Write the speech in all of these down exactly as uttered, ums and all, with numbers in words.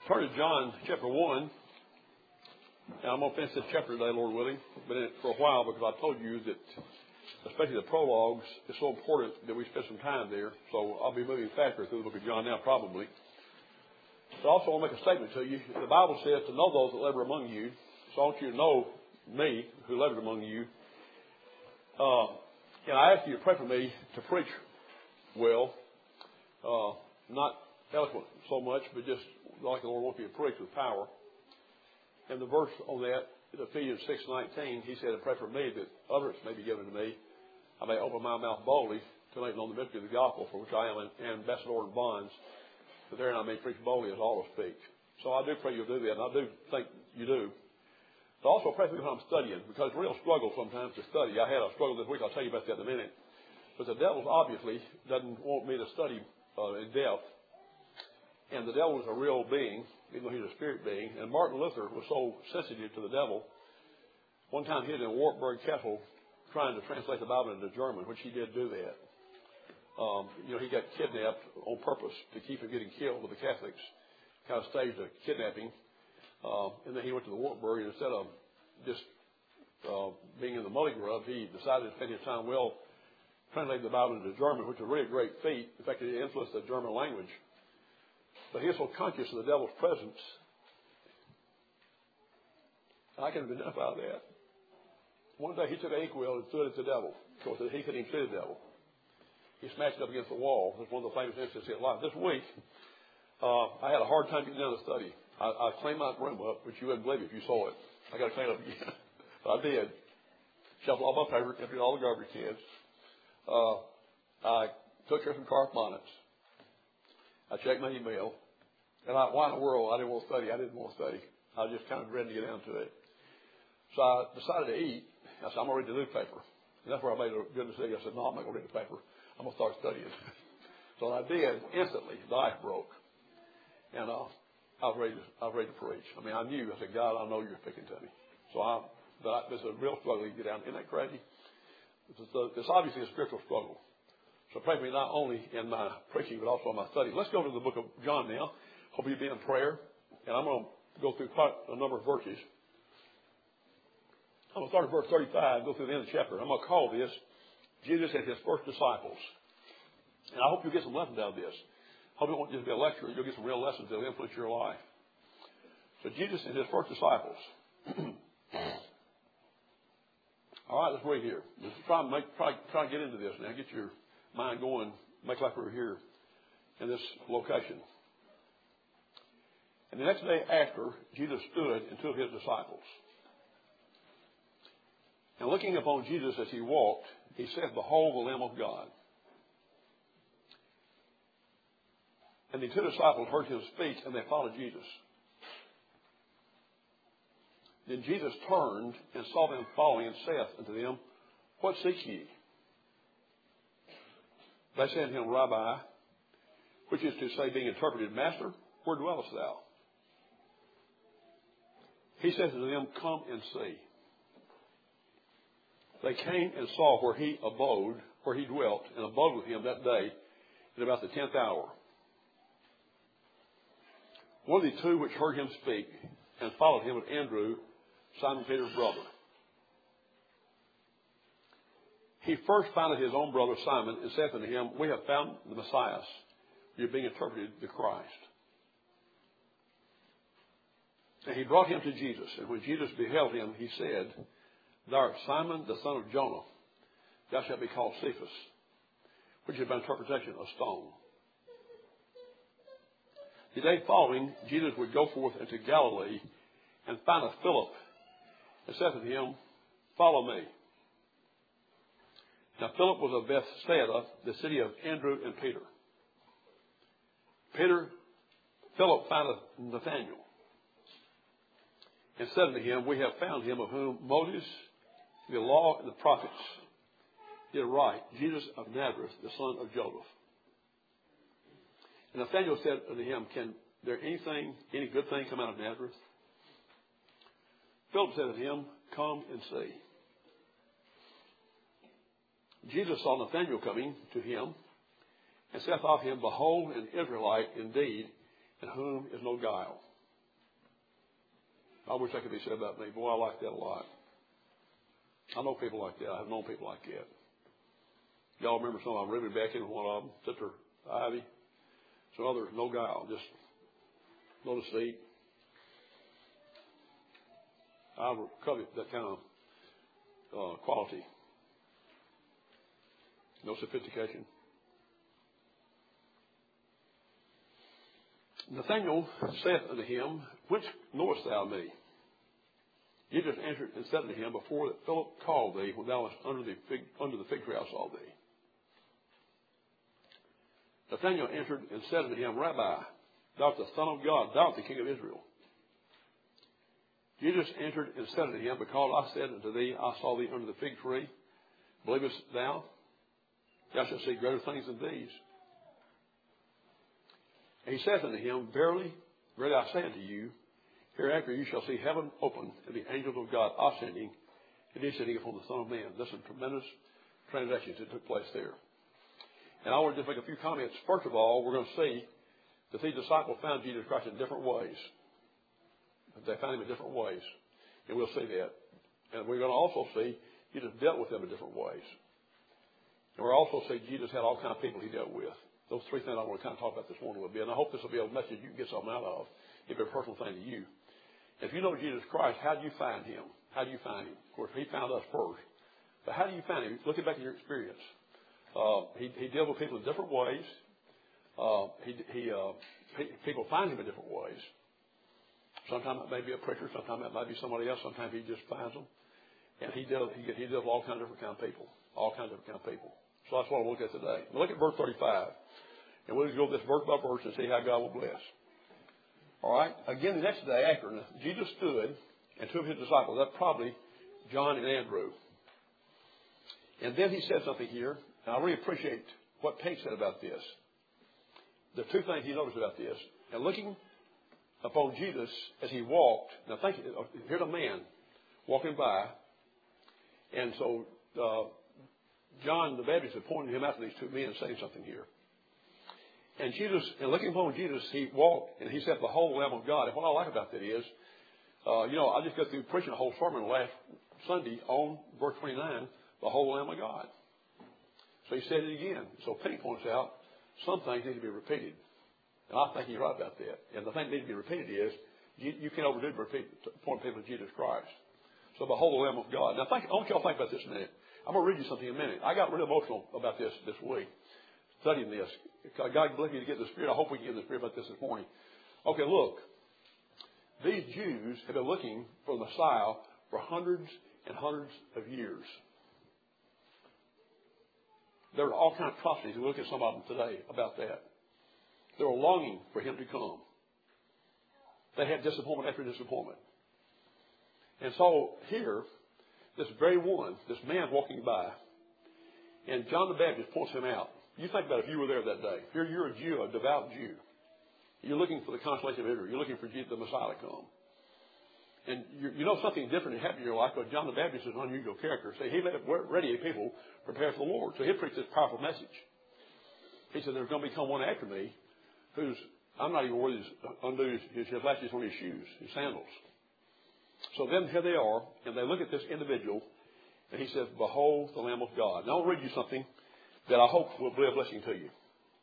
Turn to John chapter one. Now, I'm going to finish this chapter today, Lord willing. Been in it for a while because I told you that, especially the prologues, it's so important that we spend some time there. So I'll be moving faster through the book of John now, probably. But I also want to make a statement to you. The Bible says to know those that labor among you. So I want you to know me, who labored among you. Uh, and I ask you to pray for me to preach well. Uh, not eloquent so much, but just like the Lord wants me to preach with power. And the verse on that, in Ephesians six nineteen, he said, "Pray for me that utterance may be given to me. I may open my mouth boldly to make known the mystery of the gospel, for which I am an ambassador in bonds, that therein I may preach boldly as all speak." So I do pray you'll do that, and I do think you do. But also pray for me when I'm studying, because it's a real struggle sometimes to study. I had a struggle this week. I'll tell you about that in a minute. But the devil obviously doesn't want me to study uh, in depth. And the devil is a real being, even though he's a spirit being. And Martin Luther was so sensitive to the devil. One time he was in Wartburg Castle trying to translate the Bible into German, which he did do that. Um, you know, he got kidnapped on purpose to keep him getting killed with the Catholics. Kind of staged a kidnapping. Uh, and then he went to the Wartburg, and instead of just uh, being in the Mully Grub, he decided to spend his time well translating the Bible into German, which was really a great feat. In fact, it influenced the German language. But he was so conscious of the devil's presence. I can identify that. One day he took an inkwell and threw it at the devil. Of course, he couldn't even see the devil. He smashed it up against the wall. That's one of the famous instances in his life. This week, uh, I had a hard time getting down to study. I, I cleaned my room up, which you wouldn't believe if you saw it. I got to clean it up again. But I did. Shuffled all my paper, emptied all the garbage cans. Uh, I took care of some correspondence. I checked my email. And I, why in the world? I didn't want to study. I didn't want to study. I was just kind of ready to get down to it. So I decided to eat. I said, I'm going to read the newspaper. And that's where I made a good decision. I said, no, I'm not going to read the paper. I'm going to start studying. So I did. Instantly, the ice broke. And uh, I was ready to, I was ready to preach. I mean, I knew. I said, God, I know you're speaking to me. So I, but I, this is a real struggle to get down. Isn't that crazy? It's, a, it's obviously a spiritual struggle. So pray for me not only in my preaching, but also in my study. Let's go to the book of John now. Hope you'll be in prayer. And I'm going to go through quite a number of verses. I'm going to start at verse thirty-five and go through the end of the chapter. I'm going to call this Jesus and his first disciples. And I hope you'll get some lessons out of this. I hope it won't just be a lecture. You'll get some real lessons that will influence your life. So Jesus and his first disciples. All right, let's read here. Let's try and make, try, try and get into this now. Get your mind going. Make like we're here in this location. And the next day after, Jesus stood and two of his disciples. And looking upon Jesus as he walked, he said, "Behold the Lamb of God." And the two disciples heard him speak, and they followed Jesus. Then Jesus turned and saw them following, and saith unto them, "What seek ye?" They said unto him, "Rabbi," which is to say, being interpreted, "Master, where dwellest thou?" He said to them, "Come and see." They came and saw where he abode, where he dwelt, and abode with him that day at about the tenth hour. One of the two which heard him speak and followed him was Andrew, Simon Peter's brother. He first found his own brother Simon and said unto him, "We have found the Messiah," you're being interpreted, the Christ. And he brought him to Jesus. And when Jesus beheld him, he said, "Thou art Simon, the son of Jonah. Thou shalt be called Cephas," which is by interpretation, a stone. The day following, Jesus would go forth into Galilee and found Philip and said to him, "Follow me." Now Philip was of Bethsaida, the city of Andrew and Peter. Peter, Philip found Nathanael and said unto him, "We have found him of whom Moses, the law, and the prophets did write, Jesus of Nazareth, the son of Joseph." And Nathanael said unto him, "Can there anything, any good thing come out of Nazareth?" Philip said unto him, "Come and see." Jesus saw Nathanael coming to him and saith of him, "Behold, an Israelite indeed, in whom is no guile." I wish that could be said about me. Boy, I like that a lot. I know people like that. I've known people like that. Y'all remember some of them, Ruby Beckett, one of them, Sister Ivy. Some others, no guile, just no deceit. I would covet that kind of uh, quality. No sophistication. Nathanael saith unto him, Whence knowest thou me? Jesus answered and said unto him, Before that Philip called thee, when thou wast under the fig, under the fig tree, I saw thee. Nathanael answered and said unto him, Rabbi, thou art the Son of God, thou art the King of Israel. Jesus answered and said unto him, Because I said unto thee, I saw thee under the fig tree, believest thou? Thou shalt see greater things than these. And he saith unto him, Verily, verily I say unto you, hereafter you shall see heaven open, and the angels of God ascending, and descending upon the Son of Man. There's some tremendous transactions that took place there. And I want to just make a few comments. First of all, we're going to see that these disciples found Jesus Christ in different ways. They found him in different ways. And we'll see that. And we're going to also see Jesus dealt with them in different ways. And we'll also see Jesus had all kinds of people he dealt with. Those three things I want to kind of talk about this morning a little bit. And I hope this will be a message you can get something out of. It'll be a personal thing to you. If you know Jesus Christ, how do you find him? How do you find him? Of course, he found us first. But how do you find him? Looking back at your experience. Uh, he, he dealt with people in different ways. Uh, he, he, uh, people find him in different ways. Sometimes it may be a preacher. Sometimes it might be somebody else. Sometimes he just finds them. And he dealt, he, he dealt with all kinds of different kind of people. All kinds of different kind of people. So that's what I want to look at today. Now look at verse thirty-five. And we'll just go this verse by verse and see how God will bless. All right. Again, the next day after, Jesus stood and two of his disciples. That's probably John and Andrew. And then he said something here. And I really appreciate what Pate said about this. There are two things he noticed about this. And looking upon Jesus as he walked. Now think, here's a man walking by. And so uh, John the Baptist had pointed him out to these two men saying something here. And Jesus, and looking upon Jesus, he walked and he said, Behold the Lamb of God. And what I like about that is, uh, you know, I just got through preaching a whole sermon last Sunday on verse twenty-nine, Behold the Lamb of God. So he said it again. So Penny points out, some things need to be repeated. And I think he's right about that. And the thing that needs to be repeated is, you, you can't overdo to repeat, to point people to Jesus Christ. So behold the Lamb of God. Now think, I want y'all to think about this a minute. I'm going to read you something in a minute. I got really emotional about this this week, studying this. God bless you to get the Spirit. I hope we can get the Spirit about this this morning. Okay, look. These Jews have been looking for the Messiah for hundreds and hundreds of years. There are all kinds of prophecies. We look at some of them today about that. They were longing for him to come. They had disappointment after disappointment. And so here, this very one, this man walking by, and John the Baptist points him out. You think about if you were there that day. Here you're a Jew, a devout Jew. You're looking for the consolation of Israel. You're looking for Jesus, the Messiah to come. And you, you know something different happened in your life, but John the Baptist is an unusual character. See, he let ready people prepare for the Lord. So he preached this powerful message. He said, there's going to become one after me who's, I'm not even worthy to undo his, his, his latches on his shoes, his sandals. So then here they are, and they look at this individual, and he says, Behold the Lamb of God. Now I'll read you something that I hope will be a blessing to you.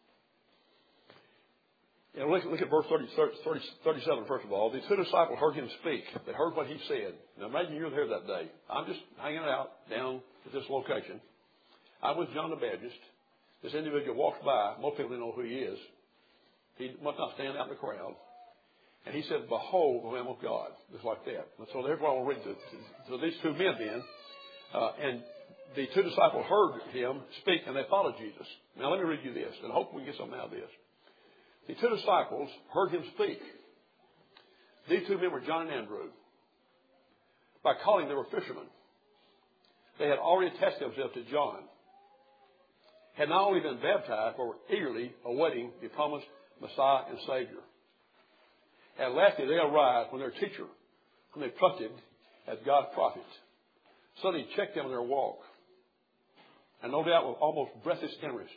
And look, look at verse thirty, thirty, thirty-seven, first of all. The two disciples heard him speak. They heard what he said. Now imagine you're there that day. I'm just hanging out down at this location. I'm with John the Baptist. This individual walks by. Most people don't know who he is. He must not stand out in the crowd. And he said, Behold the Lamb of God. Just like that. And so there's what I'll read to, to, to these two men then. Uh, and the two disciples heard him speak, and they followed Jesus. Now let me read you this, and I hope we can get something out of this. The two disciples heard him speak. These two men were John and Andrew. By calling, they were fishermen. They had already attached themselves to John. Had not only been baptized, but were eagerly awaiting the promised Messiah and Savior. At last they arrived when their teacher, whom they trusted as God's prophet, suddenly checked them in their walk. And no doubt with almost breathless interest,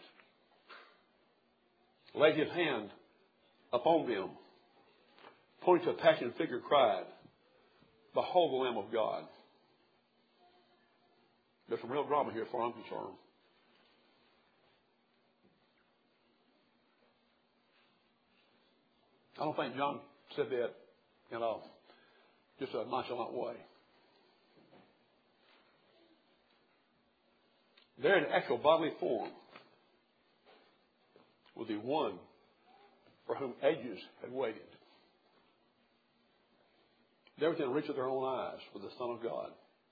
laid his hand upon them, pointing to a passionate figure, cried, Behold the Lamb of God. There's some real drama here as far as I'm concerned. I don't think John said that in a just a nonchalant way. There in actual bodily form was the one for whom ages had waited. There within reach of their own eyes was the Son of God,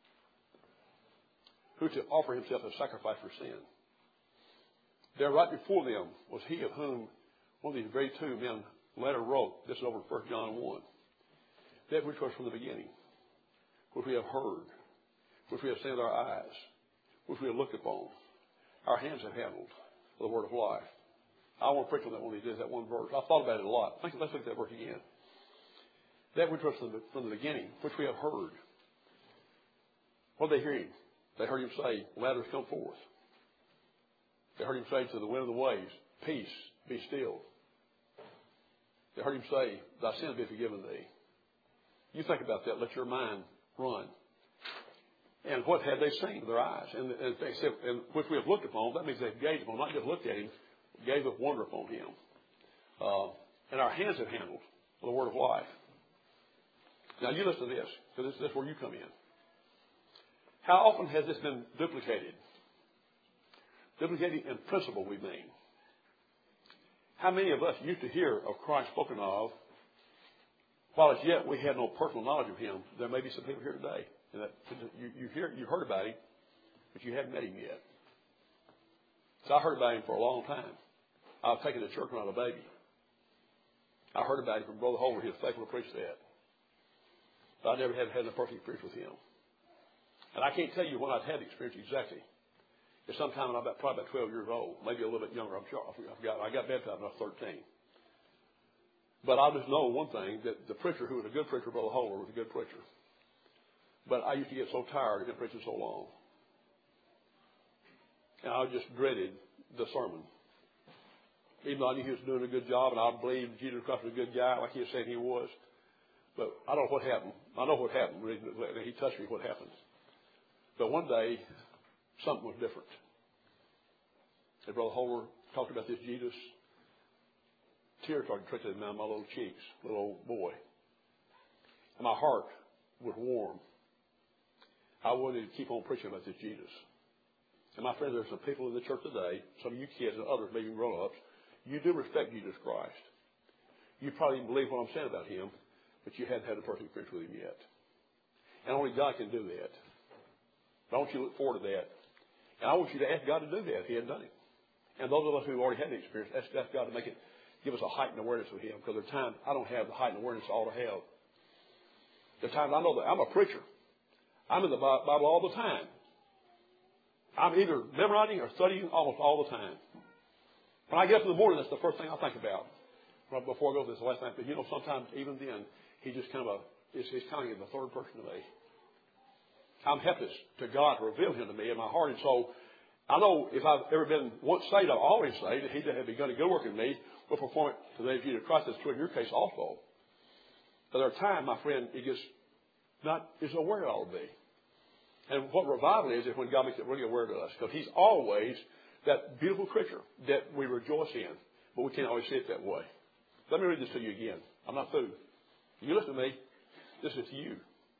who to offer himself as sacrifice for sin. There right before them was he of whom one of these very two men later wrote, this is over in First John one, that which was from the beginning, which we have heard, which we have seen with our eyes, which we have looked upon, our hands have handled, the word of life. I want to preach on that one of these days, that one verse. I thought about it a lot. Let's look at that verse again. That which was from the, from the beginning, which we have heard. What did they hear him? They heard him say, Lazarus, come forth. They heard him say to the wind and the waves, peace, be still. They heard him say, thy sins be forgiven thee. You think about that. Let your mind run. And what had they seen with their eyes? And, and they said, and which we have looked upon, that means they've gazed upon, not just looked at him, gave us wonder upon him. Uh, and our hands have handled the word of life. Now you listen to this, because this, this is where you come in. How often has this been duplicated? Duplicated in principle, we mean. How many of us used to hear of Christ spoken of, while as yet we had no personal knowledge of him? There may be some people here today that you, you hear, you heard about him, but you haven't met him yet. So I heard about him for a long time. I've taken to church when I was a baby. I heard about him from Brother Holder. He was faithful to preach that. But I never had had a personal experience with him. And I can't tell you when I'd had the experience exactly. It's sometime when I was probably about twelve years old, maybe a little bit younger. I'm sure. I forgot. I got baptized when I was thirteen. But I just know one thing, that the preacher who was a good preacher, Brother Holder, was a good preacher. But I used to get so tired of him preaching so long. And I just dreaded the sermon. Even though I knew he was doing a good job, and I believed Jesus Christ was a good guy, like he was saying he was. But I don't know what happened. I know what happened. He touched me, what happened. But one day, something was different. And Brother Holder talked about this Jesus. Tears started trickling down my little cheeks, little old boy. And my heart was warm. I wanted to keep on preaching about this Jesus. And my friends, there's some people in the church today, some of you kids and others, maybe grown-ups, you do respect Jesus Christ. You probably even believe what I'm saying about him, but you hadn't had a personal experience with him yet. And only God can do that. But I want you to look forward to that. And I want you to ask God to do that if he hadn't done it. And those of us who already had the experience, ask, ask God to make it, give us a heightened awareness of him. Because there are times I don't have the heightened awareness I ought to have. There are times I know that I'm a preacher. I'm in the Bible all the time. I'm either memorizing or studying almost all the time. When I get up in the morning, that's the first thing I think about. Right before I go to this last night. But you know, sometimes even then, he just kind of, is, he's kind of in the third person to me. I'm helpless to God to reveal him to me in my heart. And so I know if I've ever been once saved, I've always saved, that he that had begun a good work in me will perform it to the day of Jesus Christ. That's true in your case also. But there are times, my friend, it just not is aware it ought to be. And what revival is, is when God makes it really aware to us. Because he's always that beautiful creature that we rejoice in. But we can't always see it that way. Let me read this to you again. I'm not through. You listen to me. This is to you.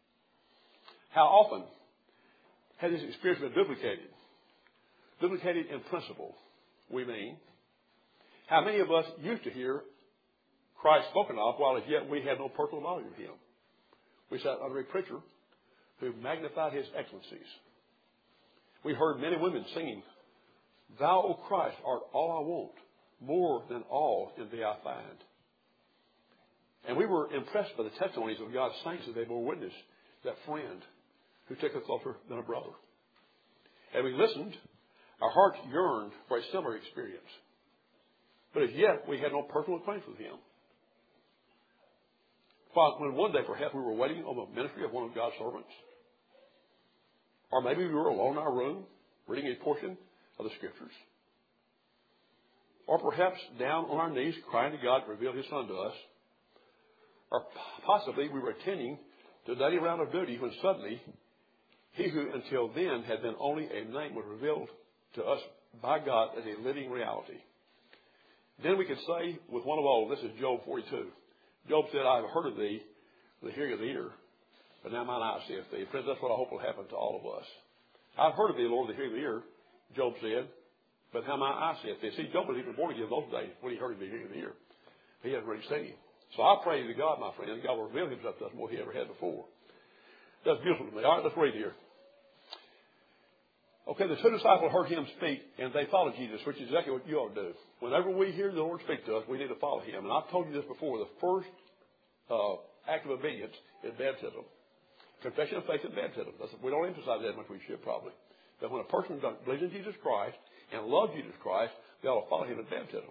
How often has this experience been duplicated? Duplicated in principle, we mean. How many of us used to hear Christ spoken of, while as yet we had no personal knowledge of him? We sat under a preacher who magnified his excellencies. We heard men and women singing, Thou, O Christ, art all I want, more than all in thee I find. And we were impressed by the testimonies of God's saints that they bore witness, that friend who took us closer than a brother. And we listened, our hearts yearned for a similar experience. But as yet, we had no personal acquaintance with him. When one day, perhaps, we were waiting on the ministry of one of God's servants. Or maybe we were alone in our room, reading a portion of the Scriptures. Or perhaps down on our knees, crying to God to reveal his Son to us. Or possibly we were attending to the daily round of duty when suddenly he who until then had been only a name was revealed to us by God as a living reality. Then we could say with one of old, this is Job forty-two. Job said, I have heard of thee, the hearing of the ear, but now mine eye seeth thee. Friends, that's what I hope will happen to all of us. I've heard of thee, Lord, the hearing of the ear, Job said, but how my eye seeth thee. See, Job was even born again those days when he heard of the hearing of the ear. He hadn't really seen him. So I pray to God, my friend, God will reveal himself to us more than he ever had before. That's beautiful to me. All right, let's read here. Okay, the two disciples heard him speak, and they followed Jesus, which is exactly what you ought to do. Whenever we hear the Lord speak to us, we need to follow him. And I've told you this before. The first uh, act of obedience is baptism. Confession of faith and baptism. That's, we don't emphasize that much. We should probably. That when a person believes in Jesus Christ and loves Jesus Christ, they ought to follow him in baptism.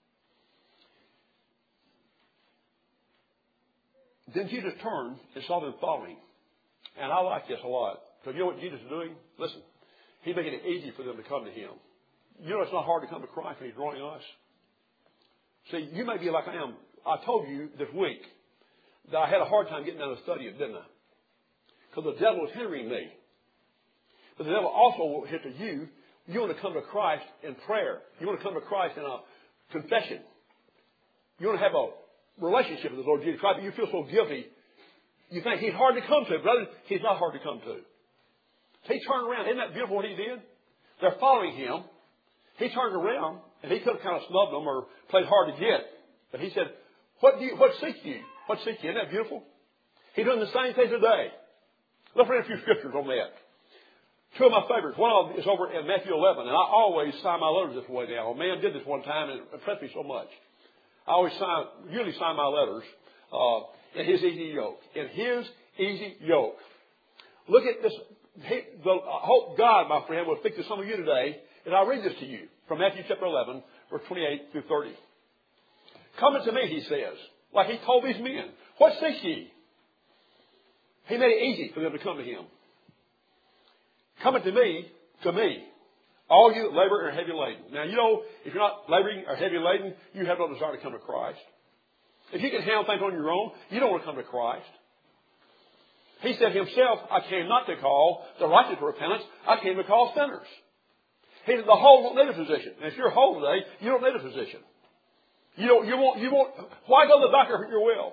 Then Jesus turned and saw them following. And I like this a lot. So you know what Jesus is doing? Listen. He's making it easy for them to come to him. You know it's not hard to come to Christ when he's drawing us. See, you may be like I am. I told you this week that I had a hard time getting down to study it, didn't I? Because the devil was hindering me. But the devil also will hit to you. You want to come to Christ in prayer. You want to come to Christ in a confession. You want to have a relationship with the Lord Jesus Christ, but you feel so guilty. You think he's hard to come to. Brother, he's not hard to come to. He turned around. Isn't that beautiful what he did? They're following him. He turned around, and he could have kind of snubbed them or played hard to get. But he said, what do you, what seek you? What seek you? Isn't that beautiful? He's doing the same thing today. Let's read a few scriptures on that. Two of my favorites. One of them is over in Matthew eleven, and I always sign my letters this way now. A man did this one time, and it impressed me so much. I always sign, usually sign my letters uh, in his easy yoke. In his easy yoke. Look at this. He, the, I hope God, my friend, will speak to some of you today. And I'll read this to you from Matthew chapter eleven, verse twenty-eight through thirty. Come unto me, he says, like he told these men. What seek ye? He made it easy for them to come to him. Come unto me, to me, all you that labor and are heavy laden. Now, you know, if you're not laboring or heavy laden, you have no desire to come to Christ. If you can handle things on your own, you don't want to come to Christ. He said himself, I came not to call the righteous to repentance. I came to call sinners. He said the whole don't need a physician. And if you're whole today, you don't need a physician. You don't, you won't, you won't, why go to the doctor if you're well?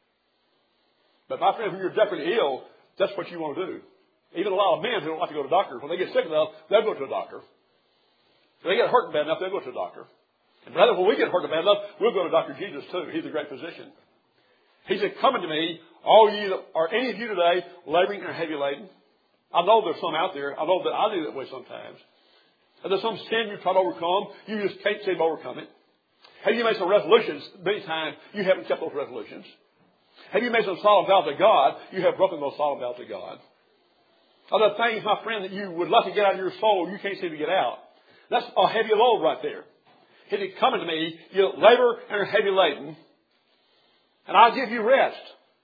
But my friend, when you're desperately ill, that's what you want to do. Even a lot of men who don't like to go to doctors, when they get sick enough, they'll go to a doctor. If they get hurt bad enough, they'll go to a doctor. And brother, when we get hurt bad enough, we'll go to Doctor Jesus too. He's a great physician. He said, come unto me, all you that are any of you today, laboring and heavy laden. I know there's some out there. I know that I do that way sometimes. And there's some sin you try to overcome. You just can't seem to overcome it. Have you made some resolutions? Many times you haven't kept those resolutions. Have you made some solemn vows to God? You have broken those solemn vows to God. Are there things, my friend, that you would like to get out of your soul you can't seem to get out? That's a heavy load right there. He said, come unto me, you labor and are heavy laden, and I'll give you rest.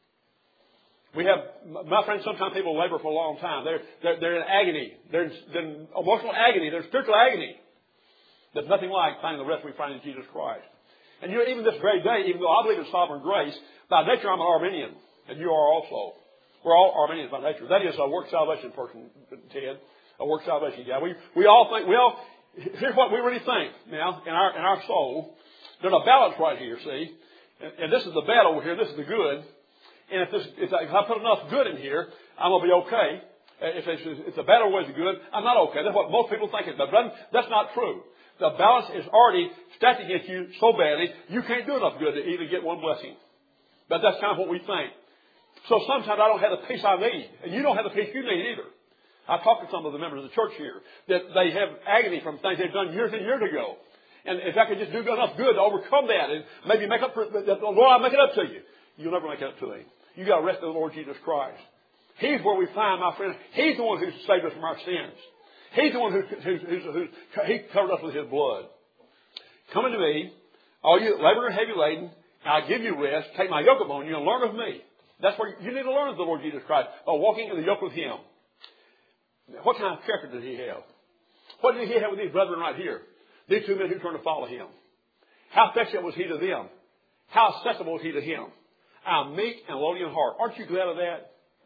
We have, my friends, sometimes people labor for a long time. They're, they're, they're in agony. They're in, they're in emotional agony. They're in spiritual agony. There's nothing like finding the rest we find in Jesus Christ. And you know, even this very day, even though I believe in sovereign grace, by nature I'm an Arminian, and you are also. We're all Arminians by nature. That is a work salvation person, Ted. A work salvation guy. We, we all think, we all, here's what we really think now in our, in our soul. There's a balance right here, see? And, and this is the bad over here. This is the good. And if, this, if, I, if I put enough good in here, I'm going to be okay. If it's, if the bad over is good, I'm not okay. That's what most people think. But that's not true. The balance is already stacked against you so badly, you can't do enough good to even get one blessing. But that's kind of what we think. So sometimes I don't have the peace I need. And you don't have the peace you need either. I talked to some of the members of the church here that they have agony from things they've done years and years ago. And if I could just do enough good to overcome that and maybe make up for it, Lord, I'll make it up to you. You'll never make it up to me. You got to rest in the Lord Jesus Christ. He's where we find, my friend, He's the one who saved us from our sins. He's the one who, who, who, who He covered us with His blood. Come unto me, all you that labor and heavy laden, I'll give you rest. Take my yoke upon you and learn of me. That's where you need to learn of the Lord Jesus Christ, by walking in the yoke with Him. What kind of character did He have? What did He have with these brethren right here? These two men who turned to follow Him. How affectionate was He to them? How accessible was He to Him? I'm meek and lowly in heart. Aren't you glad of that?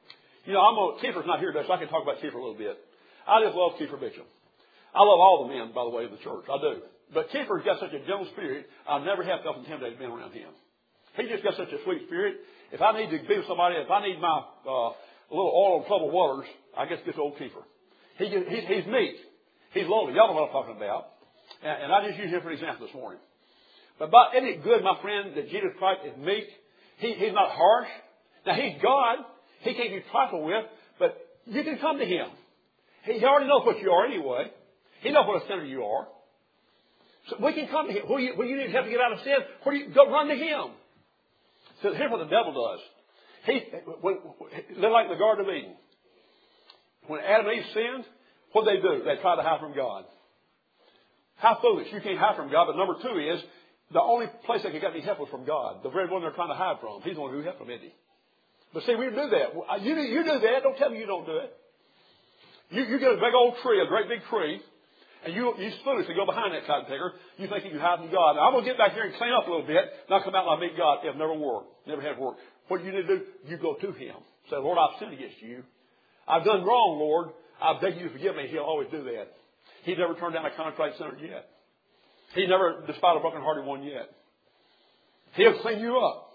You know, I'm on, Kiefer's not here today, so I can talk about Kiefer a little bit. I just love Kiefer Mitchell. I love all the men, by the way, of the church. I do. But Kiefer's got such a gentle spirit, I never have felt intimidated being around him. He just got such a sweet spirit. If I need to be with somebody, if I need my uh, little oil on troubled waters, I guess get old Kiefer. He, he's, he's meek. He's lowly. Y'all know what I'm talking about. And, and I just use him for an example this morning. But about, isn't it good, my friend, that Jesus Christ is meek? He, he's not harsh. Now, he's God. He can't be trifled with, but you can come to him. He, he already knows what you are anyway. He knows what a sinner you are. So we can come to him. When you, when you need help to get out of sin, where do you go? Run to him. So here's what the devil does. He, when, they're like the Garden of Eden. When Adam and Eve sinned, what did they do? They tried to hide from God. How foolish. You can't hide from God. But number two is, the only place they could get any help was from God. The very one they're trying to hide from. He's the one who helped them, isn't he? But see, we do that. You do, you do that. Don't tell me you don't do it. You, you get a big old tree, a great big tree, and you, you foolishly go behind that cotton picker. You think you can hide from God. Now, I'm going to get back here and clean up a little bit, and I'll come out and I'll meet God. It'll never work. Never have worked. What do you need to do? You go to him. Say, Lord, I've sinned against you. I've done wrong, Lord. I beg you to forgive me. He'll always do that. He's never turned down a contrite sinner yet. He never despised a broken-hearted one yet. He'll clean you up.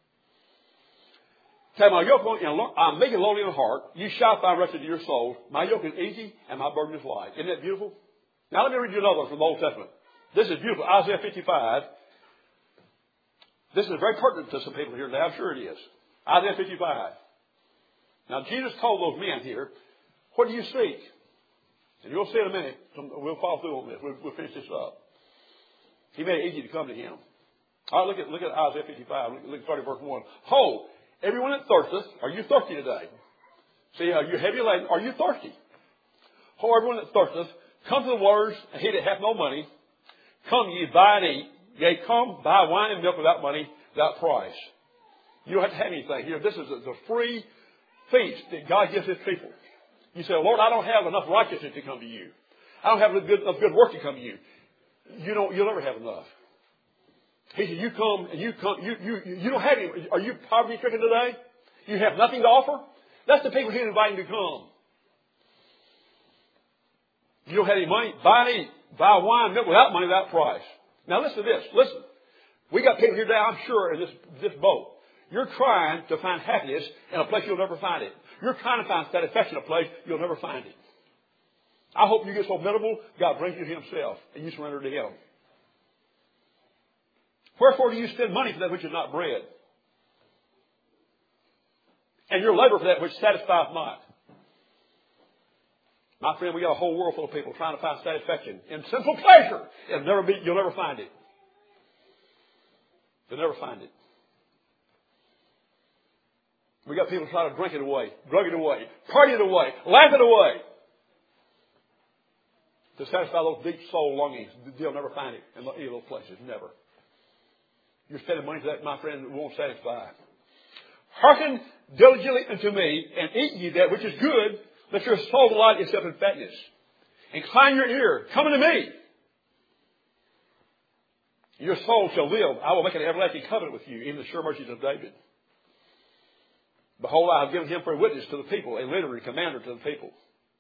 Tell my yoke, I'm making lowly in heart. You shall find rest to your soul. My yoke is easy and my burden is light. Isn't that beautiful? Now let me read you another one from the Old Testament. This is beautiful. Isaiah fifty-five. This is very pertinent to some people here today. I'm sure it is. Isaiah fifty-five. Now Jesus told those men here, what do you seek? And you'll see in a minute. We'll follow through on this. We'll, we'll finish this up. He made it easy to come to him. All right, look at, look at Isaiah fifty-five. Look, look starting verse one. Ho, everyone that thirsteth, are you thirsty today? See, are you heavy laden? Are you thirsty? Ho, everyone that thirsteth, come to the waters, and he that hath no money. Come ye, buy and eat. Yea, come, buy wine and milk without money, without price. You don't have to have anything here. This is the free feast that God gives his people. You say, Lord, I don't have enough righteousness to come to you. I don't have enough good, enough good work to come to you. You don't, you'll never have enough. He said, you come and you come, you, you, you don't have any, are you poverty stricken today? You have nothing to offer? That's the people he's inviting to come. You don't have any money? Buy and eat. Buy wine, milk without money, without price. Now listen to this. Listen. We got people here today, I'm sure, in this, this boat. You're trying to find happiness in a place you'll never find it. You're trying to find satisfaction in a place you'll never find it. I hope you get so miserable, God brings you to himself and you surrender to him. Wherefore do you spend money for that which is not bread? And your labor for that which satisfieth not? My friend, we got a whole world full of people trying to find satisfaction in simple pleasure. It'll never be, you'll never find it. You'll never find it. We got people trying to drink it away, drug it away, party it away, laugh it away. To satisfy those deep soul longings, they'll never find it in any of those places. Never. You're spending money for that, my friend, that won't satisfy. Hearken diligently unto me, and eat ye that which is good, that your soul delight itself in fatness. Incline your ear, come unto me. Your soul shall live. I will make an everlasting covenant with you, even the sure mercies of David. Behold, I have given him for a witness to the people, a leader and commander to the people.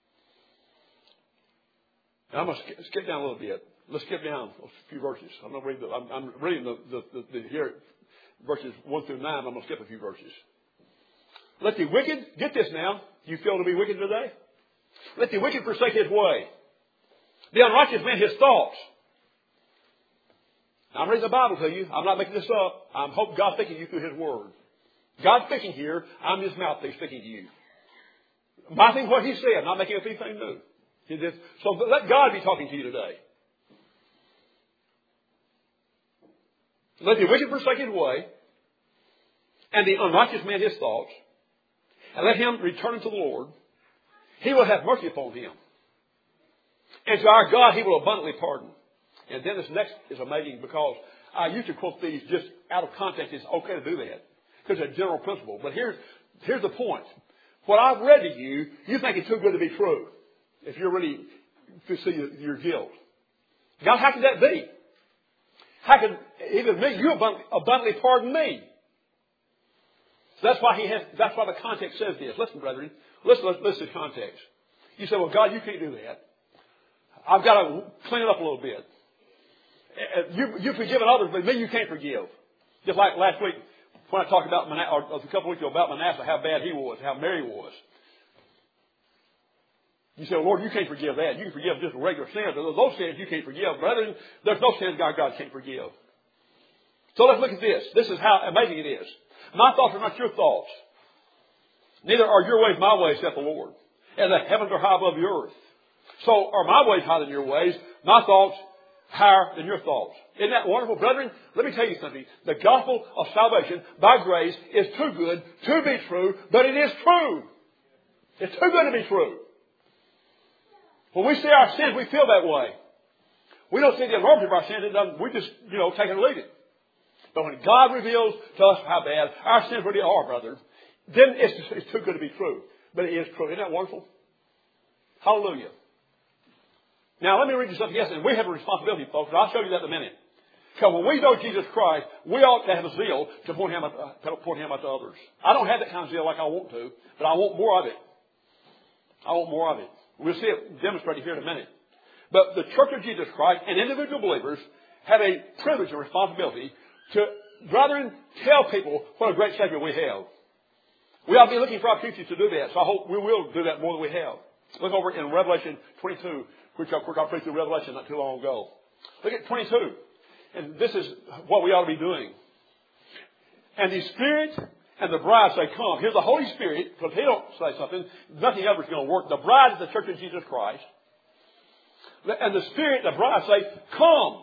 Now I'm going to skip down a little bit. Let's skip down a few verses. I'm going to read the, I'm, I'm reading the, the, the, the here, verses one through nine. I'm going to skip a few verses. Let the wicked, get this now. Do you feel to be wicked today? Let the wicked forsake his way. The unrighteous man his thoughts. Now, I'm reading the Bible to you. I'm not making this up. I hope God's speaking to you through his word. God's speaking here. I'm his mouthpiece speaking to you. I think what he said, I'm not making up anything new. He did. So let God be talking to you today. Let the wicked forsake his way, and the unrighteous man his thoughts, and let him return unto the Lord. He will have mercy upon him. And to our God he will abundantly pardon. And then this next is amazing because I used to quote these just out of context. It's okay to do that because it's a general principle. But here's, here's the point. What I've read to you, you think it's too good to be true if you're really to see your guilt. God, how can that be? How can even me, you abundantly pardon me? So that's why he has, that's why the context says this. Listen, brethren. Listen, listen, listen to the context. You say, well, God, you can't do that. I've got to clean it up a little bit. You, you've forgiven others, but me you can't forgive. Just like last week when I talked about, Manasseh, or a couple of weeks ago about Manasseh, how bad he was, how Mary was. You say, well, Lord, you can't forgive that. You can forgive just regular sins. Those sins you can't forgive. Brethren, there's no sins God, God can't forgive. So let's look at this. This is how amazing it is. My thoughts are not your thoughts. Neither are your ways my ways, saith the Lord. And the heavens are high above the earth. So are my ways higher than your ways, my thoughts higher than your thoughts. Isn't that wonderful, brethren? Let me tell you something. The gospel of salvation by grace is too good to be true, but it is true. It's too good to be true. When we see our sins, we feel that way. We don't see the enormity of our sins. It doesn't, we just, you know, take it or leave it. But when God reveals to us how bad our sins really are, brother, then it's, it's too good to be true. But it is true. Isn't that wonderful? Hallelujah. Now, let me read you something else. And we have a responsibility, folks, and I'll show you that in a minute. Because when we know Jesus Christ, we ought to have a zeal to point him, uh, to point him out to others. I don't have that kind of zeal like I want to, but I want more of it. I want more of it. We'll see it demonstrated here in a minute. But the Church of Jesus Christ and individual believers have a privilege and responsibility to, brethren, tell people what a great Savior we have. We ought to be looking for opportunities to do that. So I hope we will do that more than we have. Look over in Revelation twenty-two, which I preached through Revelation not too long ago. Look at twenty-two. And this is what we ought to be doing. And the Spirit and the bride say, come. Here's the Holy Spirit, because he don't say something, nothing ever is going to work. The bride is the Church of Jesus Christ. And the Spirit and the bride say, come.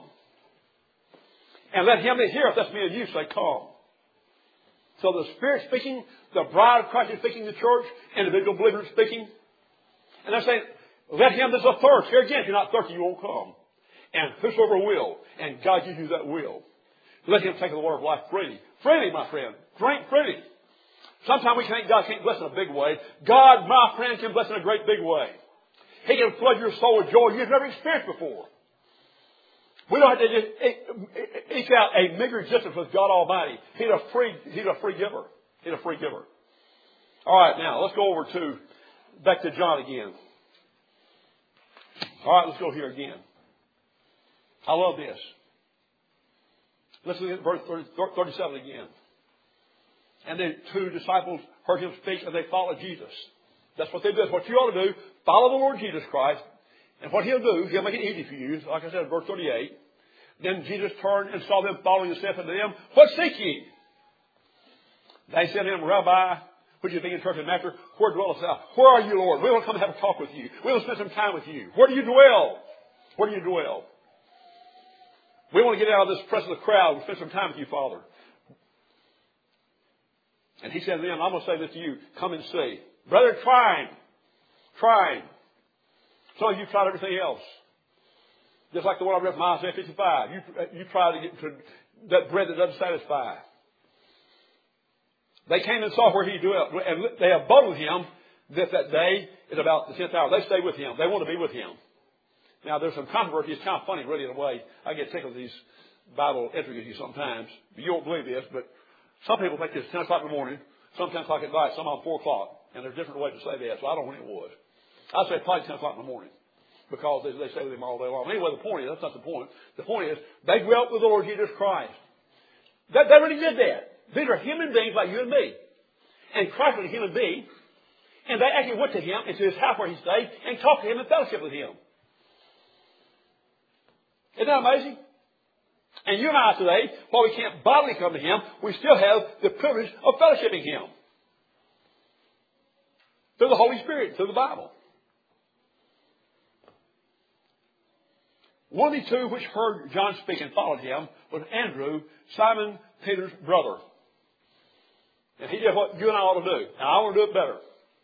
And let him that heareth, that's me and you, say, come. So the Spirit speaking, the bride of Christ is speaking to the church, individual believers speaking. And they're saying, let him that's athirst. Here again, if you're not thirsty, you won't come. And whosoever will, and God gives you that will, let him take the water of life freely. Freely, my friend. Drink freely. Sometimes we think God can't bless in a big way. God, my friend, can bless in a great big way. He can flood your soul with joy you've never experienced before. We don't have to just eke out a meager existence with God Almighty. He's a free, he's a free giver. He's a free giver. All right, now let's go over to, back to John again. All right, let's go here again. I love this. Let's look at verse thirty-seven again. And the two disciples heard him speak and they followed Jesus. That's what they do. That's what you ought to do. Follow the Lord Jesus Christ. And what he'll do, he'll make it easy for you. Like I said, verse thirty-eight. Then Jesus turned and saw them following and said unto them, what seek ye? They said to him, Rabbi, which is being interpreted, Master, where dwellest thou? Where are you, Lord? We will come and have a talk with you. We will spend some time with you. Where do you dwell? Where do you dwell? We want to get out of this press of the crowd and spend some time with you, Father. And he said to them, I'm going to say this to you. Come and see. Brother, trying. Trying. Some of you tried everything else. Just like the one I read from Isaiah fifty-five. You, you try to get to that bread that doesn't satisfy. They came and saw where he dwelt. And they abode with him that that day is about the tenth hour. They stay with him. They want to be with him. Now, there's some controversy. It's kind of funny, really, in a way. I get tickled with these Bible intricacies sometimes. You won't believe this, but some people think it's ten o'clock in the morning, some ten o'clock at night, some on four o'clock. And there's different ways to say that, so I don't know when it was. I'd say probably ten o'clock in the morning because they, they stay with him all day long. Anyway, the point is, that's not the point. The point is, they dwelt with the Lord Jesus Christ. That, they really did that. These are human beings like you and me. And Christ was a human being. And they actually went to him into his house where he stayed and talked to him and fellowship with him. Isn't that amazing? And you and I today, while we can't bodily come to him, we still have the privilege of fellowshipping him. Through the Holy Spirit, through the Bible. One of the two which heard John speak and followed him was Andrew, Simon Peter's brother. And he did what you and I ought to do. And I want to do it better.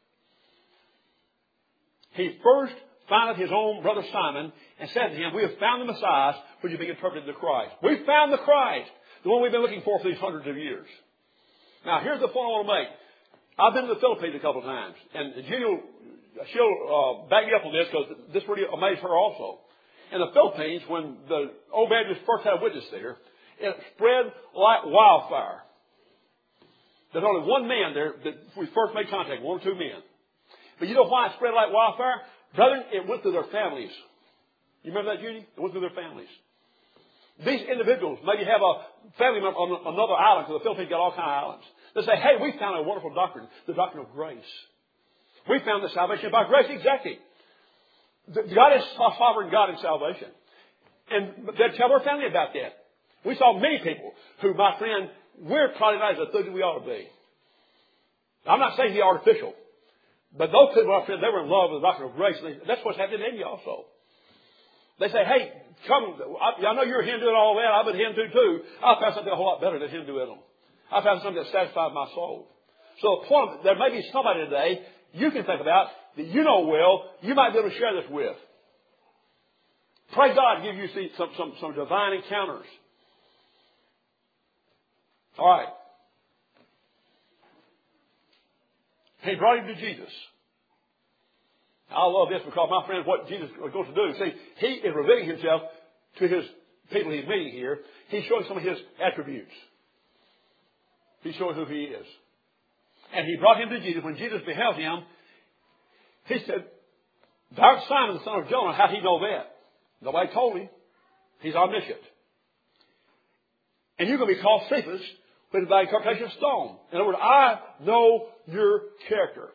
He first found his own brother Simon and said to him, we have found the Messiah, which is being interpreted the Christ. We've found the Christ, the one we've been looking for for these hundreds of years. Now, here's the point I want to make. I've been to the Philippines a couple of times, and Jill, she'll uh, back me up on this because this really amazed her also. In the Philippines, when the old Baptists first had a witness there, it spread like wildfire. There's only one man there that we first made contact, one or two men. But you know why it spread like wildfire? Brethren, it went through their families. You remember that, Judy? It went through their families. These individuals maybe have a family member on another island, because the Philippines got all kinds of islands. They say, hey, we found a wonderful doctrine, the doctrine of grace. We found that salvation by grace, exactly. God is a sovereign God in salvation. And they'd tell their family about that. We saw many people who, my friend, we're probably not as enthused as we ought to be. I'm not saying the artificial. But those people, my friend, they were in love with the doctrine of grace. And they, that's what's happening in India also. They say, hey, come, I, I know you're a Hindu and all that. I've been Hindu too. I found something a whole lot better than Hinduism. I found something that satisfied my soul. So the point, there may be somebody today you can think about that you know well, you might be able to share this with. Pray God give you see, some, some, some divine encounters. All right. He brought him to Jesus. I love this because, my friends, what Jesus was going to do, see, he is revealing himself to his people he's meeting here. He's showing some of his attributes. He's showing who he is. And he brought him to Jesus. When Jesus beheld him, he said, thou art Simon, the son of Jonah. How did he know that? Nobody told him. He's omniscient. And you're going to be called Cephas, which is by interpretation of stone. In other words, I know your character.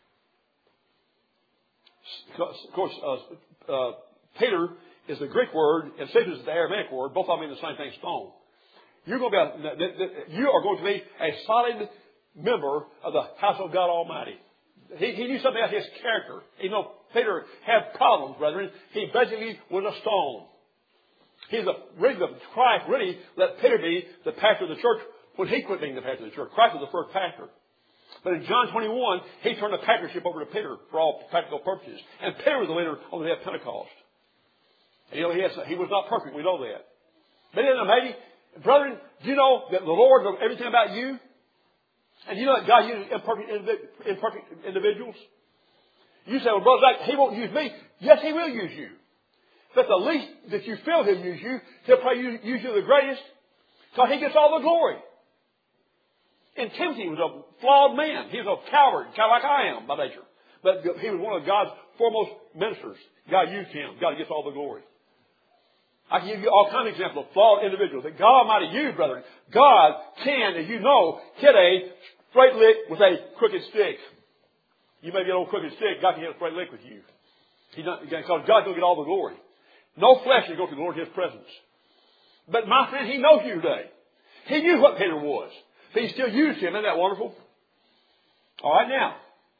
Of course, uh, uh, Peter is the Greek word, and Cephas is the Aramaic word. Both of them mean the same thing, stone. You're going to be a, you are going to be a solid member of the house of God Almighty. He, he knew something about his character. Even though Peter had problems, brethren, he basically was a stone. He's a, really, the Christ really let Peter be the pastor of the church when he quit being the pastor of the church. Christ was the first pastor. But in John twenty-one, he turned the pastorship over to Peter for all practical purposes. And Peter was the leader on the day of Pentecost. And, you know, he, has, he was not perfect. We know that. But isn't it amazing? Brethren, do you know that the Lord knows everything about you? And you know that God uses imperfect, imperfect individuals? You say, well, Brother Zach, he won't use me. Yes, he will use you. But the least that you feel he'll use you, he'll probably use you the greatest, because he gets all the glory. And Timothy was a flawed man. He was a coward, kind of like I am by nature. But he was one of God's foremost ministers. God used him. God gets all the glory. I can give you all kinds of examples of flawed individuals that God Almighty used, brethren. God can, as you know, hit a straight lick with a crooked stick. You may get an old crooked stick. God can hit a straight lick with you. He's not, because God's going to get all the glory. No flesh is going to glory in his presence. But my friend, he knows you today. He knew what Peter was. But he still used him. Isn't that wonderful? All right, now.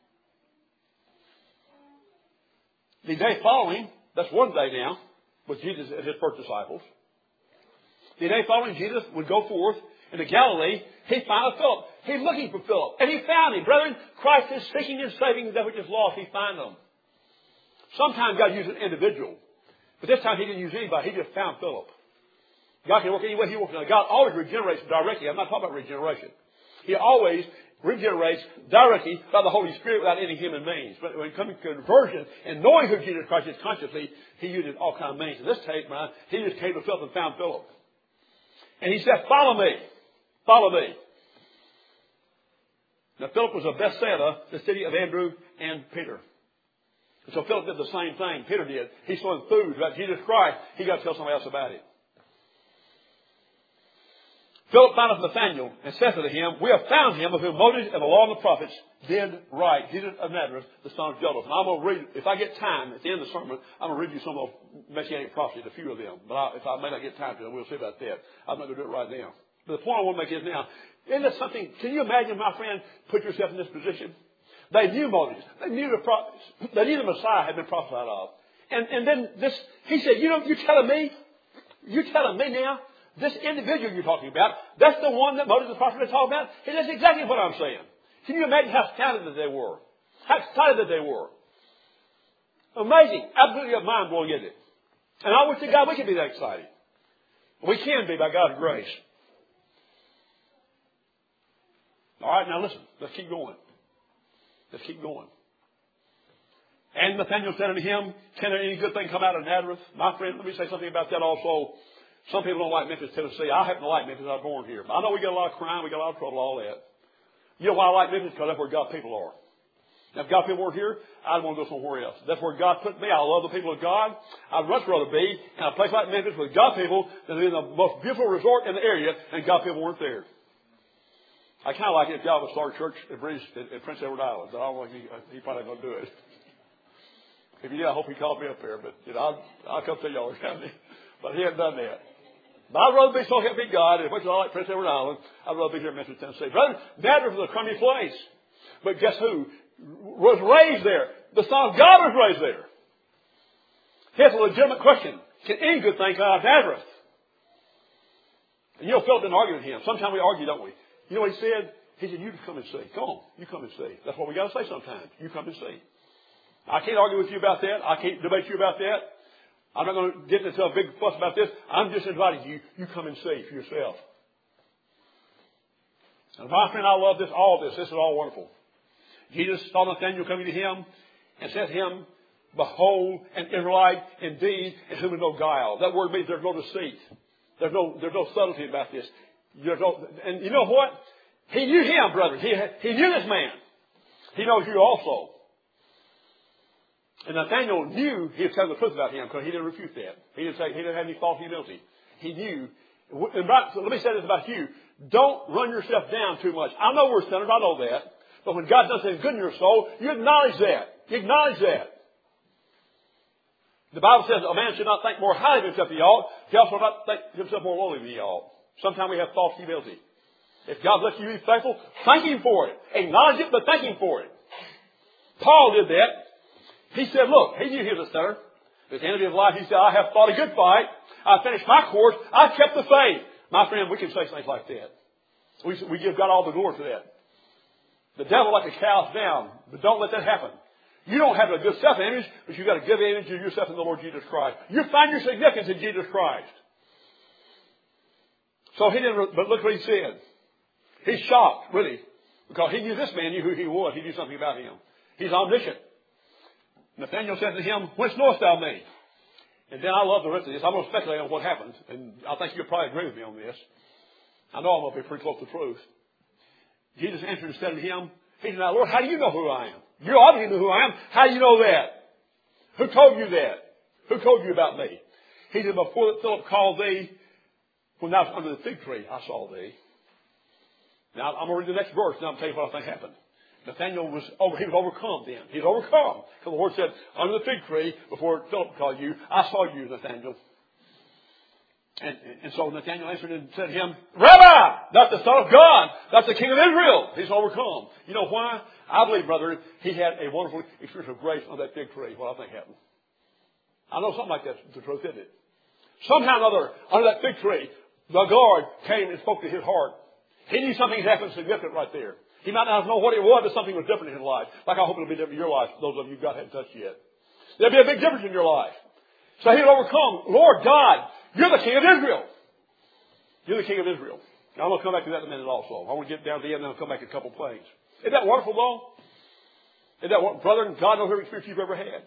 The day following, that's one day now, with Jesus and his first disciples. The day following, Jesus would go forth into Galilee. He found Philip. He's looking for Philip. And he found him. Brethren, Christ is seeking and saving that which is lost. He found them. Sometimes God uses an individual. But this time he didn't use anybody. He just found Philip. God can work any way he wants. Now, God always regenerates directly. I'm not talking about regeneration. He always regenerates directly by the Holy Spirit without any human means. But when coming to conversion and knowing who Jesus Christ is consciously, he uses all kinds of means. In this case, man, he just came to Philip and found Philip. And he said, follow me. Follow me. Now, Philip was of Bethsaida, the city of Andrew and Peter. And so Philip did the same thing Peter did. He's so enthused about Jesus Christ, he got to tell somebody else about it. Philip findeth Nathanael and saith unto him, we have found him of whom Moses and the law and the prophets did write, Jesus of Nazareth, the son of Joseph. And I'm going to read, if I get time at the end of the sermon, I'm going to read you some of the messianic prophecies, a few of them. But I, if I may not get time to, we'll see about that. I'm not going to do it right now. But the point I want to make is now, isn't that something, can you imagine, my friend, put yourself in this position? They knew Moses. They knew the prophets. They knew the Messiah had been prophesied of. And, and then this, he said, you know, you're telling me, you're telling me now, this individual you're talking about, that's the one that Moses and the prophets were talking about? And that's exactly what I'm saying. Can you imagine how talented they were? How excited that they were? Amazing. Absolutely mind-blowing, isn't it? And I wish to God we could be that excited. We can be by God's grace. All right, now listen. Let's keep going. Let's keep going. And Nathanael said unto him, can there any good thing come out of Nazareth? My friend, let me say something about that also. Some people don't like Memphis, Tennessee. I happen to like Memphis. I was born here. But I know we get a lot of crime. We get a lot of trouble, all that. You know why I like Memphis? Because that's where God's people are. Now, if God's people weren't here, I'd want to go somewhere else. That's where God put me. I love the people of God. I'd much rather be in a place like Memphis with God's people than in the most beautiful resort in the area and God's people weren't there. I kind of like it if God would start a church at, British, at Prince Edward Island. I don't think he, he probably not going to do it. If he did, I hope he called me up there. But you know, I'll, I'll come tell y'all around me. But he hasn't done that. But I'd rather be so help me God, as much as I like Prince Edward Island, I'd rather be here in Memphis, Tennessee. Brother, Nazareth was a crummy place. But guess who was raised there? The Son of God was raised there. Here's a legitimate question. Can any good thing come out of Nazareth? And you know, Philip didn't argue with him. Sometimes we argue, don't we? You know what he said? He said, you come and see. Come on, you come and see. That's what we got to say sometimes. You come and see. I can't argue with you about that. I can't debate you about that. I'm not going to get into a big fuss about this. I'm just inviting you. You come and see for yourself. And my friend, I love this, all this. This is all wonderful. Jesus saw Nathanael coming to him and said to him, behold, an Israelite indeed, in whom is no guile. That word means there's no deceit. There's no, there's no subtlety about this. There's no, and you know what? He knew him, brother. He, he knew this man. He knows you also. And Nathanael knew he was telling the truth about him because he didn't refute that. He didn't say, he didn't have any false humility. He knew. And right, so let me say this about you. Don't run yourself down too much. I know we're sinners. I know that. But when God does something good in your soul, you acknowledge that. You acknowledge that. The Bible says a man should not think more highly of himself than he ought. He also should not think himself more lowly than he ought. Sometimes we have false humility. If God lets you be faithful, thank Him for it. Acknowledge it, but thank Him for it. Paul did that. He said, look, he knew he was a sinner. At the end of his life, he said, I have fought a good fight. I finished my course. I kept the faith. My friend, we can say things like that. We, we give God all the glory for that. The devil like to cow us down, but don't let that happen. You don't have a good self-image, but you've got a good image of yourself in the Lord Jesus Christ. You find your significance in Jesus Christ. So he didn't, but look what he said. He's shocked, really, because he knew this man knew who he was. He knew something about him. He's omniscient. Nathanael said to him, whence knowest thou me? And then I love the rest of this. I'm going to speculate on what happened, and I think you'll probably agree with me on this. I know I'm going to be pretty close to the truth. Jesus answered and said to him, he said, now, Lord, how do you know who I am? You obviously know who I am. How do you know that? Who told you that? Who told you about me? He said, before that Philip called thee, when thou was under the fig tree, I saw thee. Now, I'm going to read the next verse, and I'll tell you what I think happened. Nathanael was over, he was overcome then. He was overcome. Because the Lord said, under the fig tree, before Philip called you, I saw you, Nathanael. And, and so Nathanael answered and said to him, Rabbi, that's the Son of God. That's the King of Israel. He's overcome. You know why? I believe, brother, he had a wonderful experience of grace on that fig tree. What I think happened. I know something like that's the truth, isn't it? Somehow or another, under that fig tree, the Lord came and spoke to his heart. He knew something had happened significant right there. He might not know what it was, but something was different in his life. Like I hope it'll be different in your life, those of you God hadn't touched yet. There'll be a big difference in your life. So he'll overcome. Lord God, you're the King of Israel. You're the King of Israel. Now I'm going to come back to that in a minute also. I want to get down to the end and I'll come back to a couple of things. Isn't that wonderful though? Isn't that what, brother, God knows every experience you've ever had.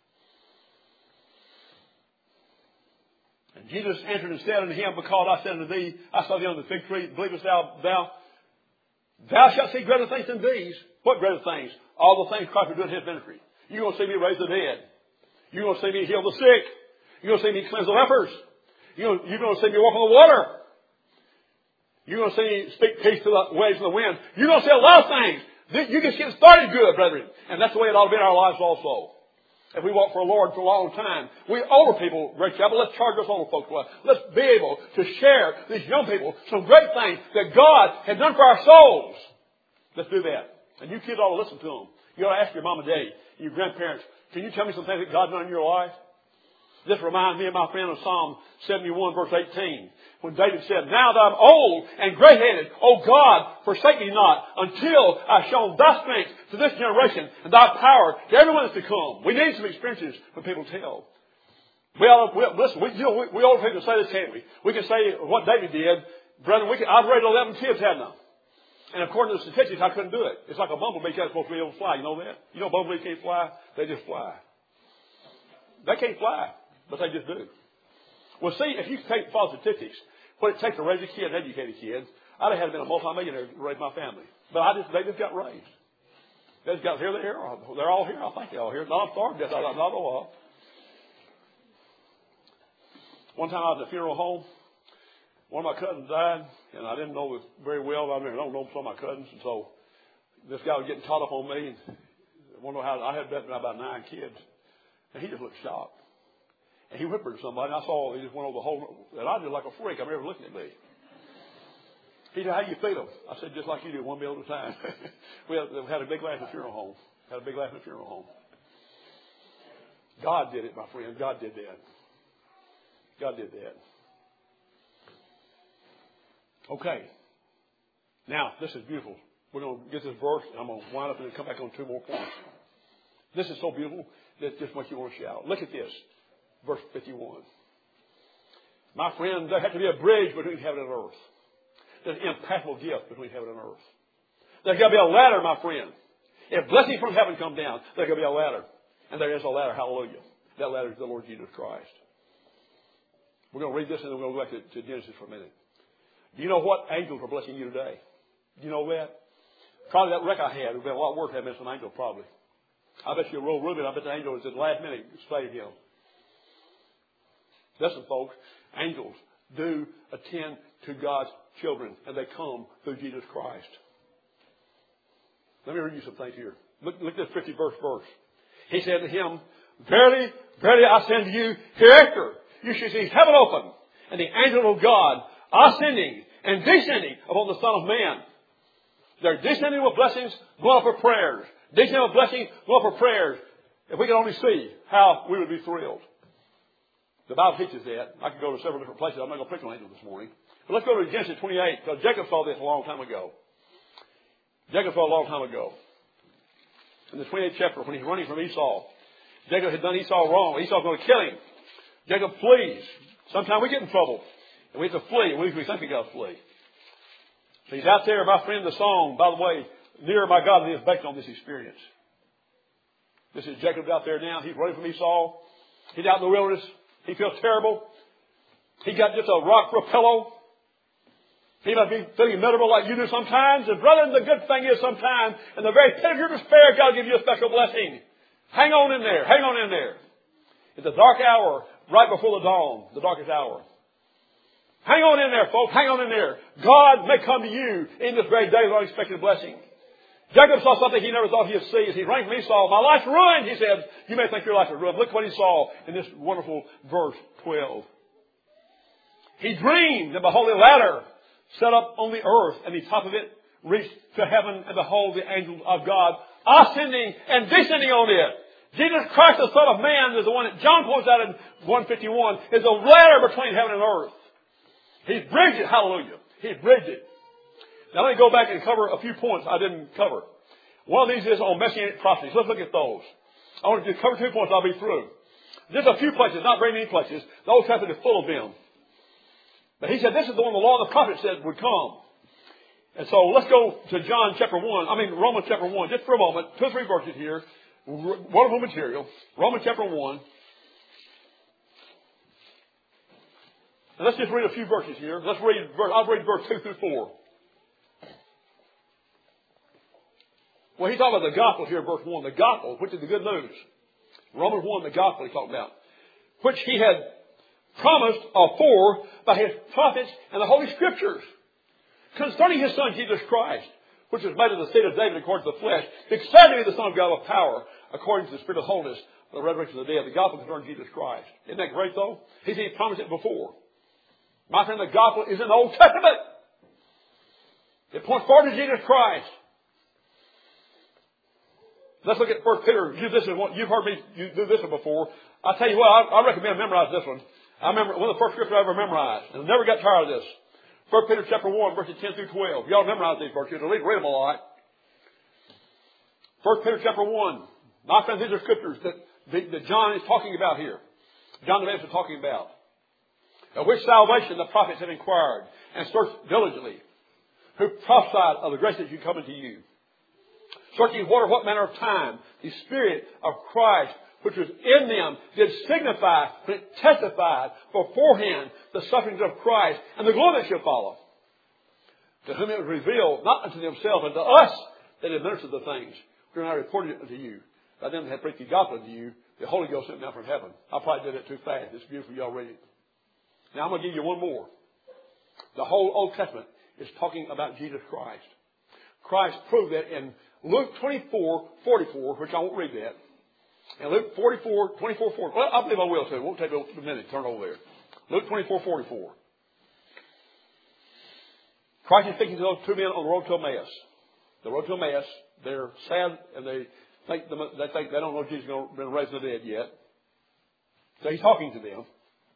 And Jesus answered and said unto him, because I said unto thee, I saw thee under the fig tree, believest thou, thou, thou shalt see greater things than these. What greater things? All the things Christ was doing in his ministry. You're going to see me raise the dead. You're going to see me heal the sick. You're going to see me cleanse the lepers. You're going, you're going to see me walk on the water. You're going to see me speak peace to the waves and the wind. You're going to see a lot of things. You just get started good, brethren. And that's the way it ought to be in our lives also. If we walk for the Lord for a long time, we older people, Great Chapel, let's charge us older folks well. Let's be able to share these young people some great things that God has done for our souls. Let's do that. And you kids ought to listen to them. You ought to ask your mom and daddy, your grandparents, can you tell me some things that God's done in your life? This reminds me of my friend of Psalm seventy-one, verse eighteen. When David said, now that I'm old and gray-headed, O God, forsake me not until I've shown thy strength to this generation and thy power to everyone that's to come. We need some experiences for people to tell. Well, we, listen, we, you know, we, we old people say this, can't we? We can say what David did. Brethren, we can, I've raised eleven kids, hadn't I? And according to the statistics, I couldn't do it. It's like a bumblebee can't supposed to be able to fly. You know that? You know bumblebees can't fly? They just fly. They can't fly, but they just do. Well, see, if you take false statistics, what it takes to raise a kid and educate a kid, I'd have had to been a multimillionaire to raise my family. But I just, they just got raised. They just got here, they're here. They're all here. I think they're all here. Not starved yet. I'm not know of. One time I was at a funeral home. One of my cousins died, and I didn't know it very well. I, mean, I don't know some of my cousins, and so this guy was getting caught up on me. And I wonder how I had about nine kids, and he just looked shocked. And he whispered to somebody, and I saw he just went over the whole, and I just like a freak. I remember looking at me. He said, "How do you feel?" I said, "Just like you do, one meal at a time." we, had, we had a big laugh at the funeral home. Had a big laugh at the funeral home. God did it, my friend. God did that. God did that. Okay. Now, this is beautiful. We're going to get this verse, and I'm going to wind up and then come back on two more points. This is so beautiful that just makes you want to shout. Look at this. Verse fifty-one. My friend, there has to be a bridge between heaven and earth. There's an impassable gift between heaven and earth. There's got to be a ladder, my friend. If blessings from heaven come down, there's got to be a ladder. And there is a ladder. Hallelujah. That ladder is the Lord Jesus Christ. We're going to read this and then we're going to go back to, to Genesis for a minute. Do you know what angels are blessing you today? Do you know that? Probably that wreck I had would have been a lot worse had been some angel, probably. I bet you rolled Reuben. I bet the angel was at the last minute saved him. Listen, folks, angels do attend to God's children, and they come through Jesus Christ. Let me read you some things here. Look, look at this fifty-first verse. He said to him, "Verily, verily, I send to you hereafter. You shall see heaven open, and the angel of God ascending and descending upon the Son of Man." They're descending with blessings, going up for prayers. Descending with blessings, going up for prayers. If we could only see how we would be thrilled. The Bible teaches that. I could go to several different places. I'm not going to preach on angels this morning. But let's go to Genesis twenty-eight, because Jacob saw this a long time ago. Jacob saw it a long time ago. In the twenty-eighth chapter, when he's running from Esau, Jacob had done Esau wrong. Esau's going to kill him. Jacob flees. Sometimes we get in trouble, and we have to flee. We we think we got to flee. So he's out there, my friend, the song, by the way, "Nearer My God," is based on this experience. This is Jacob out there now. He's running from Esau. He's out in the wilderness. He feels terrible. He got just a rock for a pillow. He might be feeling miserable like you do sometimes. And brethren, the good thing is sometimes, in the very pit of your despair, God will give you a special blessing. Hang on in there. Hang on in there. It's the dark hour, right before the dawn, the darkest hour. Hang on in there, folks. Hang on in there. God may come to you in this very day with unexpected blessing. Jacob saw something he never thought he'd see as he ran from Esau. "My life's ruined," he said. You may think your life is ruined. Look what he saw in this wonderful verse twelve. He dreamed of a holy ladder set up on the earth, and the top of it reached to heaven, and behold, the angels of God ascending and descending on it. Jesus Christ, the Son of Man, is the one that John points out in one fifty-one, is a ladder between heaven and earth. He's bridged it. Hallelujah. He's bridged it. Now let me go back and cover a few points I didn't cover. One of these is on messianic prophecies. Let's look at those. I want to just cover two points. I'll be through. There's a few places, not very many places. The Old Testament is full of them. But he said this is the one the law of the prophet said would come. And so let's go to John chapter one. I mean Romans chapter one. Just for a moment. Two or three verses here. Wonderful material. Romans chapter one. And let's just read a few verses here. Let's read. I'll read verse two through four. Well, he's talking about the gospel here, verse one. The gospel, which is the good news. Romans one, the gospel he's talking about. Which he had promised afore by his prophets and the Holy Scriptures. Concerning his Son, Jesus Christ, which was made of the seed of David according to the flesh, declared to be the Son of God with power, according to the Spirit of holiness, the resurrection of the dead. The gospel concerning Jesus Christ. Isn't that great, though? He said he promised it before. My friend, the gospel is in the Old Testament. It points forward to Jesus Christ. Let's look at First Peter. You, this is one, you've heard me you do this one before. I'll tell you what, I, I recommend memorize this one. I remember one of the first scriptures I ever memorized, and I never got tired of this. First Peter chapter one, verses ten through twelve. Y'all memorize these verses. At least read them a lot. First Peter chapter one. My friends, these are scriptures that, that John is talking about here. John the Baptist is talking about. Of which salvation the prophets have inquired and searched diligently, who prophesied of the grace that should come into you. Searching what or what manner of time the Spirit of Christ, which was in them, did signify when it testified beforehand the sufferings of Christ and the glory that shall follow. to whom it was revealed, not unto themselves, but to us that administered the things. We are now reported it unto you. By them that have preached the gospel unto you, the Holy Ghost sent down from heaven. I probably did it too fast. It's beautiful. Y'all read it. Now I'm going to give you one more. The whole Old Testament is talking about Jesus Christ. Christ proved that in Luke twenty-four forty-four, which I won't read that. And Luke forty-four, twenty-four, forty. Well, I believe I will too. It won't take a minute to turn over there. Luke twenty-four forty-four. Christ is speaking to those two men on the road to Emmaus. The road to Emmaus, they're sad and they think they think they don't know if Jesus is going to be raised from the dead yet. So he's talking to them.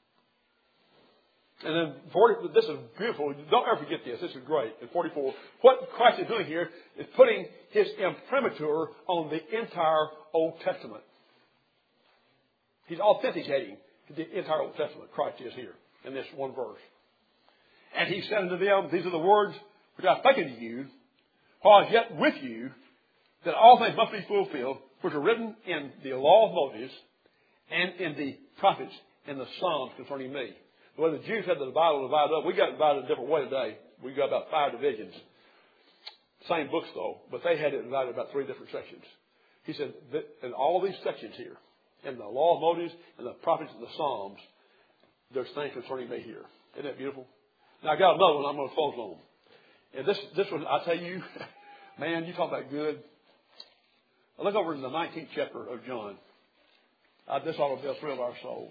And then forty, this is beautiful. Don't ever forget this. This is great. In forty-four, what Christ is doing here is putting his imprimatur on the entire Old Testament. He's authenticating the entire Old Testament. Christ is here in this one verse. And he said unto them, these are the words which I have spoken to you, while I was yet with you, that all things must be fulfilled, which are written in the law of Moses and in the prophets and the Psalms concerning me. The way the Jews had the Bible divided up, we got it divided a different way today. We got about five divisions. Same books though, but they had it divided about three different sections. He said that in all these sections here, in the law of Moses and the prophets and the Psalms, there's things concerning me here. Isn't that beautiful? Now I got another one I'm going to close on. And this this one, I tell you, man, you talk about good. I look over in the nineteenth chapter of John. Uh, this ought to be a thrill of our souls.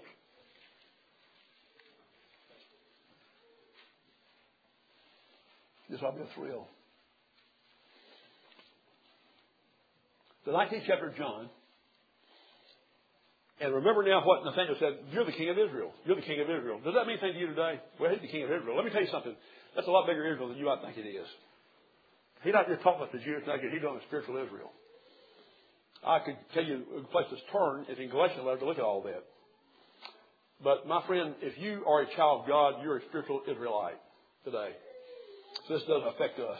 This ought to be a thrill. The nineteenth chapter of John. And remember now what Nathanael said, you're the king of Israel. You're the king of Israel. Does that mean anything to you today? Well, he's the king of Israel. Let me tell you something. That's a lot bigger Israel than you might think it is. He's not just talking about the Jewish nation. He's talking about spiritual Israel. I could tell you a place to turn is in Galatians letter to look at all that. But my friend, if you are a child of God, you're a spiritual Israelite today. So this doesn't affect us.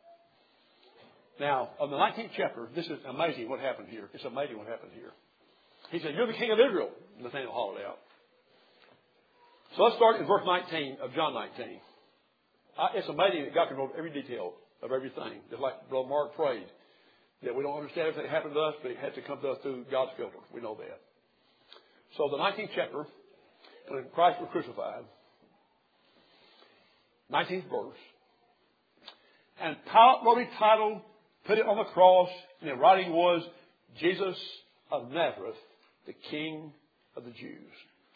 Now, of the nineteenth chapter, this is amazing what happened here. It's amazing what happened here. He said, you're the king of Israel, Nathanael hollered out. So let's start in verse nineteen of John nineteen. Uh, it's amazing that God can know every detail of everything. Just like Brother Mark prayed. That we don't understand everything that happened to us, but it had to come to us through God's filter. We know that. So the nineteenth chapter, when Christ was crucified, nineteenth verse, and Pilate wrote a title, put it on the cross, and the writing was, Jesus of Nazareth, the King of the Jews.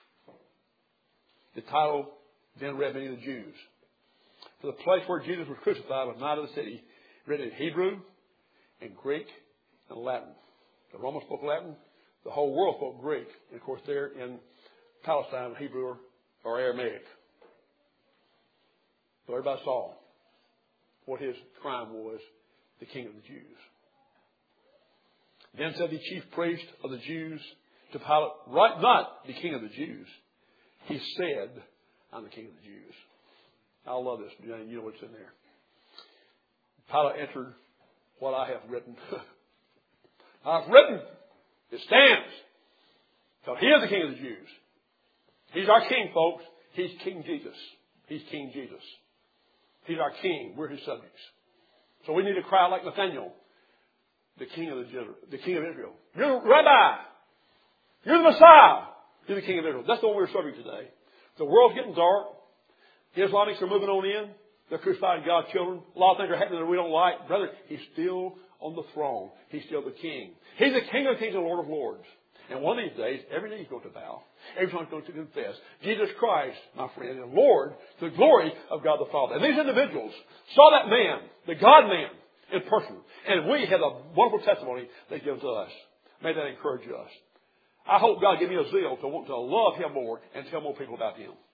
The title then read many of the Jews. For the place where Jesus was crucified was nigh of the city, written in Hebrew, and Greek, and Latin. The Romans spoke Latin. The whole world spoke Greek. And of course there in Palestine, Hebrew or Aramaic. So everybody saw what his crime was, the King of the Jews. Then said the chief priest of the Jews to Pilate, write not the King of the Jews. He said, I'm the King of the Jews. I love this. You know what's in there. Pilate answered, what I have written. I've written. It stands. So he is the King of the Jews. He's our King, folks. He's King Jesus. He's King Jesus. He's our King. We're his subjects. So we need to cry like Nathanael, the King of the, the King of Israel. You're the Rabbi. You're the Messiah. You're the King of Israel. That's the one we're serving today. The world's getting dark. The Islamics are moving on in. They're crucifying God's children. A lot of things are happening that we don't like. Brother, he's still on the throne. He's still the King. He's the King of kings and Lord of lords. And one of these days, every knee's going to bow. Everyone's going to confess Jesus Christ, my friend, and Lord, to the glory of God the Father. And these individuals saw that man, the God-man, in person. And we have a wonderful testimony they give to us. May that encourage us. I hope God give me a zeal to want to love him more and tell more people about him.